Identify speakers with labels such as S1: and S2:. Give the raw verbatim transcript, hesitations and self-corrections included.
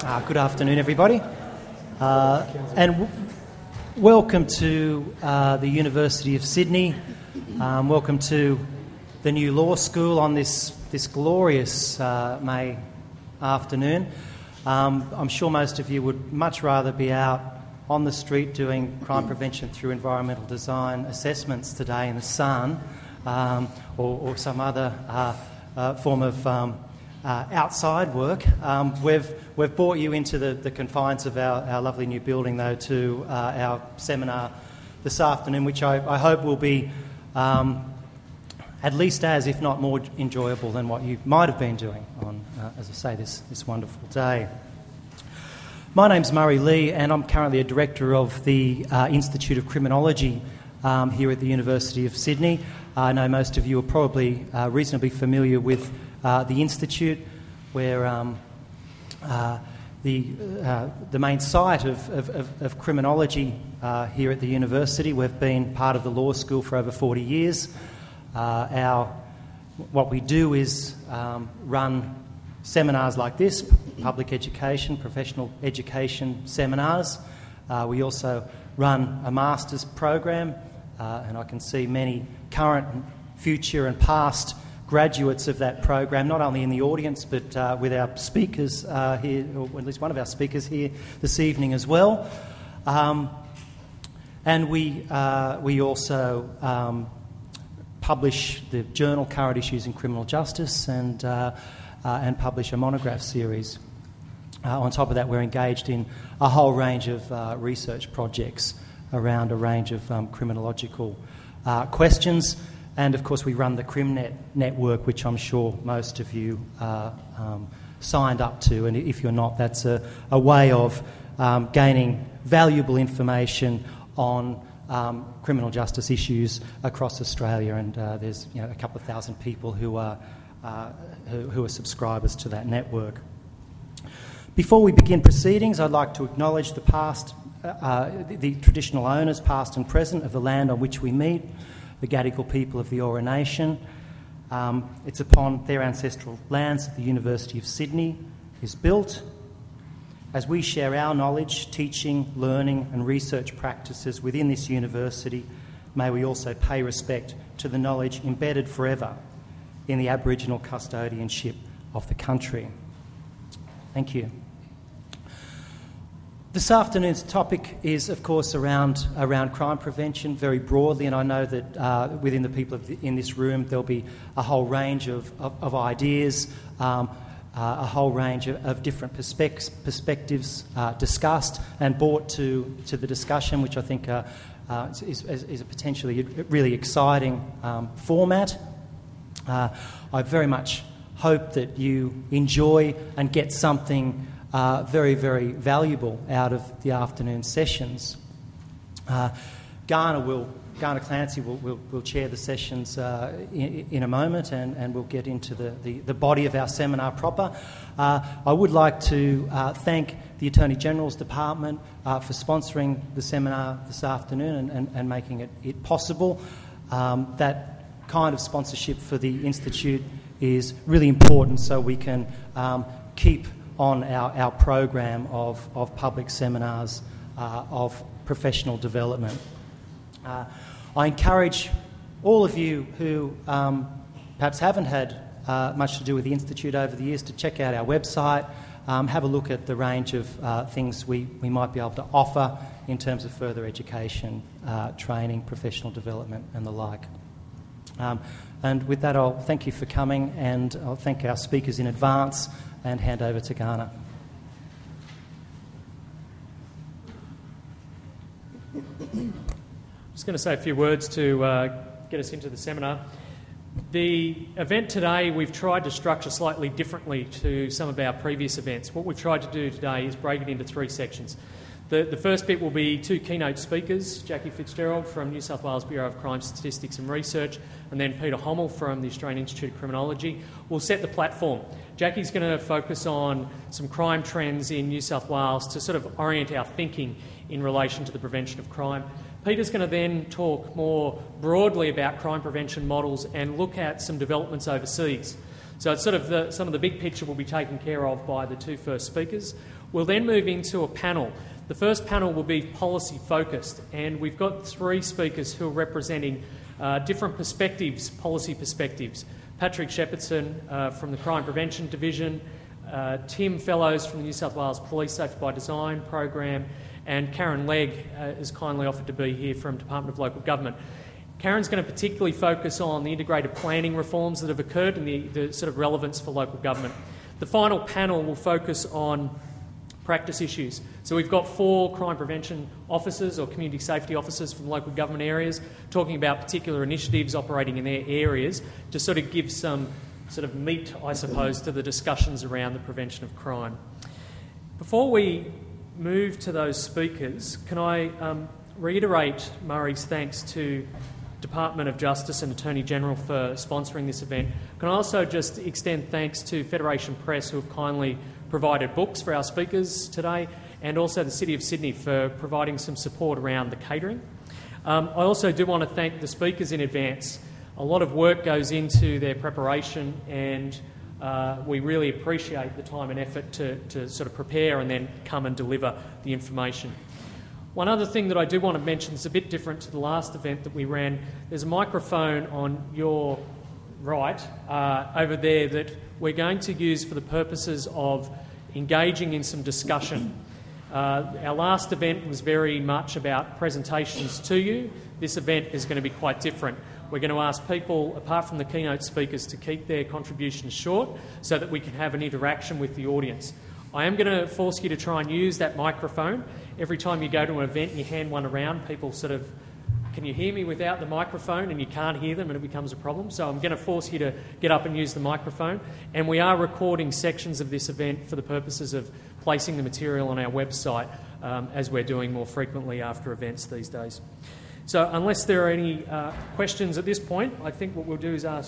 S1: Uh, good afternoon, everybody, uh, and w- welcome to uh, the University of Sydney. Um, welcome to the new law school on this this glorious uh, May afternoon. Um, I'm sure most of you would much rather be out on the street doing crime prevention through environmental design assessments today in the sun, um, or, or some other uh, uh, form of um, uh, outside work. Um, we've we've brought you into the, the confines of our, our lovely new building, though, to uh, our seminar this afternoon, which I, I hope will be um, at least as, if not more, enjoyable than what you might have been doing on, uh, as I say, this this wonderful day. My name's Murray Lee, and I'm currently a director of the uh, Institute of Criminology um, here at the University of Sydney. I know most of you are probably uh, reasonably familiar with uh, the Institute, where um, uh, the uh, the main site of, of, of criminology uh, here at the university. We've been part of the law school for over forty years. Uh, our what we do is um, run seminars like this, public education, professional education seminars. Uh, we also run a master's program, uh, and I can see many current, future and past graduates of that program, not only in the audience but uh, with our speakers uh, here, or at least one of our speakers here this evening as well. Um, and we, uh, we also um, publish the journal Current Issues in Criminal Justice and uh, Uh, and publish a monograph series. Uh, on top of that, we're engaged in a whole range of uh, research projects around a range of um, criminological uh, questions. And, of course, we run the CrimNet network, which I'm sure most of you uh, um, signed up to. And if you're not, that's a, a way of um, gaining valuable information on um, criminal justice issues across Australia. And uh, there's you know, a couple of thousand people who are Uh, who, who are subscribers to that network. Before we begin proceedings, I'd like to acknowledge the past, uh, the, the traditional owners, past and present, of the land on which we meet, the Gadigal people of the Eora Nation. Um, it's upon their ancestral lands that the University of Sydney is built. As we share our knowledge, teaching, learning and research practices within this university, may we also pay respect to the knowledge embedded forever in the Aboriginal custodianship of the country. Thank you. This afternoon's topic is, of course, around around crime prevention very broadly, and I know that uh, within the people of the, in this room there'll be a whole range of, of, of ideas, um, uh, a whole range of, of different perspec- perspectives uh, discussed and brought to, to the discussion, which I think uh, uh, is, is, is a potentially really exciting um, format. Uh, I very much hope that you enjoy and get something uh, very, very valuable out of the afternoon sessions. Uh, Garner will, Garner Clancy will, will, will chair the sessions uh, in, in a moment, and, and we'll get into the, the, the body of our seminar proper. Uh, I would like to uh, thank the Attorney General's Department uh, for sponsoring the seminar this afternoon and, and, and making it, it possible. Um, that kind of sponsorship for the Institute is really important so we can um, keep on our, our program of, of public seminars uh, of professional development. Uh, I encourage all of you who um, perhaps haven't had uh, much to do with the Institute over the years to check out our website, um, have a look at the range of uh, things we, we might be able to offer in terms of further education, uh, training, professional development and the like. Um, and with that, I'll thank you for coming, and I'll thank our speakers in advance and hand over to Garner.
S2: I'm just going to say a few words to uh, get us into the seminar. The event today we've tried to structure slightly differently to some of our previous events. What we've tried to do today is break it into three sections. The, the first bit will be two keynote speakers, Jackie Fitzgerald from New South Wales Bureau of Crime Statistics and Research, and then Peter Hommel from the Australian Institute of Criminology. Will set the platform. Jackie's going to focus on some crime trends in New South Wales to sort of orient our thinking in relation to the prevention of crime. Peter's going to then talk more broadly about crime prevention models and look at some developments overseas. So it's sort of the, some of the big picture will be taken care of by the two first speakers. We'll then move into a panel. The first panel will be policy focused, and we've got three speakers who are representing uh, different perspectives, policy perspectives. Patrick Shepherdson uh, from the Crime Prevention Division, uh, Tim Fellows from the New South Wales Police Safety by Design program, and Karen Legg uh, is kindly offered to be here from Department of Local Government. Karen's going to particularly focus on the integrated planning reforms that have occurred and the, the sort of relevance for local government. The final panel will focus on practice issues. So we've got four crime prevention officers or community safety officers from local government areas talking about particular initiatives operating in their areas to sort of give some sort of meat, I suppose, to the discussions around the prevention of crime. Before we move to those speakers, can I um, reiterate Murray's thanks to Department of Justice and Attorney General for sponsoring this event. Can I also just extend thanks to Federation Press, who have kindly provided books for our speakers today, and also the City of Sydney for providing some support around the catering. Um, I also do want to thank the speakers in advance. A lot of work goes into their preparation, and uh, we really appreciate the time and effort to, to sort of prepare and then come and deliver the information. One other thing that I do want to mention is a bit different to the last event that we ran. There's a microphone on your right uh, over there that we're going to use for the purposes of engaging in some discussion. Uh, our last event was very much about presentations to you. This event is going to be quite different. We're going to ask people, apart from the keynote speakers, to keep their contributions short so that we can have an interaction with the audience. I am going to force you to try and use that microphone. Every time you go to an event and you hand one around, people sort of, can you hear me without the microphone? And you can't hear them and it becomes a problem. So I'm going to force you to get up and use the microphone. And we are recording sections of this event for the purposes of placing the material on our website, um, as we're doing more frequently after events these days. So unless there are any uh, questions at this point, I think what we'll do is ask